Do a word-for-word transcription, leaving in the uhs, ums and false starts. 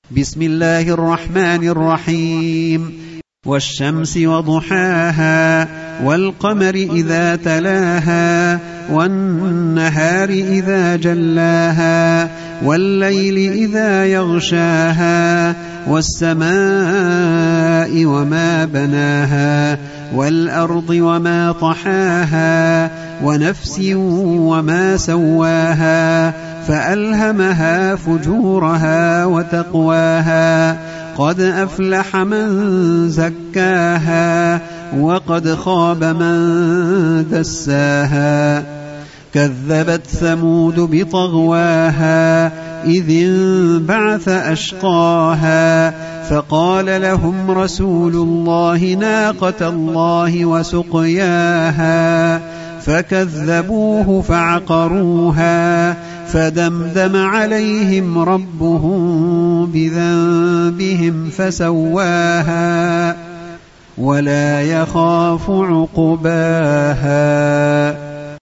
بسم الله الرحمن الرحيم والشمس وضحاها والقمر إذا تلاها والنهار إذا جلاها والليل إذا يغشاها والسماء وما بناها والأرض وما طحاها ونفس وما سواها فألهمها فجورها وتقواها قد أفلح من زكاها وقد خاب من دساها كذبت ثمود بطغواها إذ انبعث أشقاها فقال لهم رسول الله ناقة الله وسقياها فكذبوه فعقروها فدمدم عليهم ربهم بذنبهم فسواها ولا يخاف عقباها.